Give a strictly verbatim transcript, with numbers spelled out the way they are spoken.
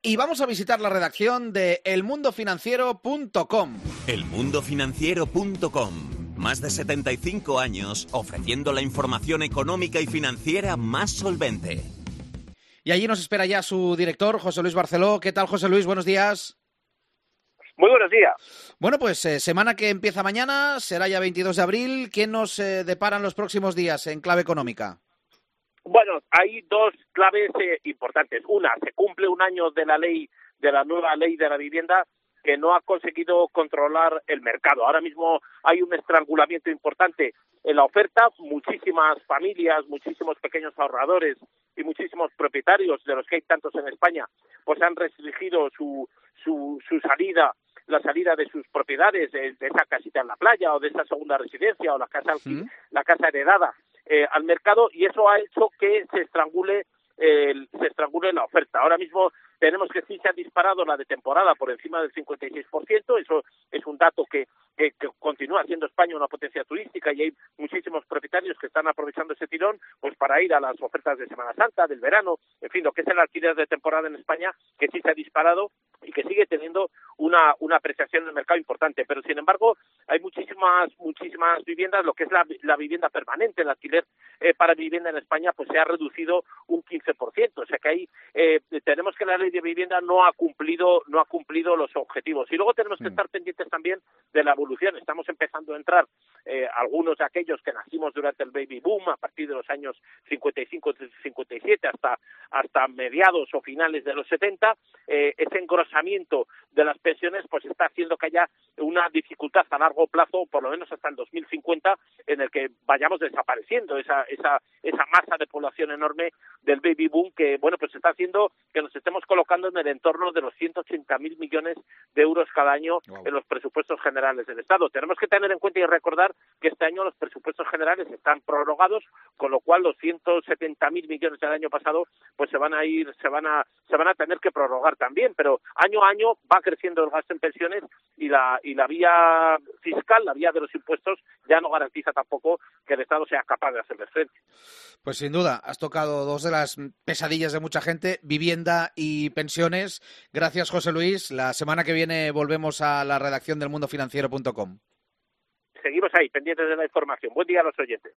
Y vamos a visitar la redacción de el mundo financiero punto com. el mundo financiero punto com. Más de setenta y cinco años ofreciendo la información económica y financiera más solvente. Y allí nos espera ya su director, José Luis Barceló. ¿Qué tal, José Luis? Buenos días. Muy buenos días. Bueno, pues eh, semana que empieza mañana, será ya veintidós de abril. ¿Qué nos eh, deparan los próximos días en clave económica? Bueno, hay dos claves eh, importantes. Una, se cumple un año de la ley, de la nueva ley de la vivienda, que no ha conseguido controlar el mercado. Ahora mismo hay un estrangulamiento importante en la oferta. Muchísimas familias, muchísimos pequeños ahorradores y muchísimos propietarios, de los que hay tantos en España, pues han restringido su, su, su salida, la salida de sus propiedades, de, de esa casita en la playa o de esa segunda residencia o la casa, ¿Sí? la casa heredada eh, al mercado, y eso ha hecho que se estrangule eh, se estrangule la oferta. Ahora mismo tenemos que sí se ha disparado la de temporada por encima del cincuenta y seis por ciento, eso es un dato que, que, que continúa siendo España una potencia turística y hay muchísimos propietarios que están aprovechando ese tirón pues para ir a las ofertas de Semana Santa, del verano, en fin, lo que es el alquiler de temporada en España, que sí se ha disparado y que sigue teniendo una, una apreciación en el mercado importante, pero sin embargo hay muchísimas muchísimas viviendas, lo que es la, la vivienda permanente, el alquiler eh, para vivienda en España pues se ha reducido un quince por ciento, o sea que ahí eh, tenemos que la ley de vivienda no ha cumplido no ha cumplido los objetivos. Y luego tenemos que estar pendientes también de la evolución. Estamos empezando a entrar eh, algunos de aquellos que nacimos durante el baby boom a partir de los años cincuenta y cinco, cincuenta y siete hasta hasta mediados o finales de los setenta, eh, ese engrosamiento de las pensiones pues está haciendo que haya una dificultad a largo plazo, por lo menos hasta el dos mil cincuenta, en el que vayamos desapareciendo esa esa esa masa de población enorme del baby boom que, bueno, pues está haciendo que nos estemos colocando en el entorno de los ciento ochenta mil millones de euros cada año wow. en los presupuestos generales del Estado. Tenemos que tener en cuenta y recordar que este año los presupuestos generales están prorrogados, con lo cual los ciento setenta mil millones del año pasado pues se van a ir, se van a se van a tener que prorrogar también, pero año a año va creciendo el gasto en pensiones y la y la vía fiscal, la vía de los impuestos ya no garantiza tampoco que el Estado sea capaz de hacerles frente. Pues sin duda, has tocado dos de las pesadillas de mucha gente, vivienda y pensiones. Gracias, José Luis. La semana que viene volvemos a la redacción del mundo financiero punto com. Seguimos ahí, pendientes de la información. Buen día a los oyentes.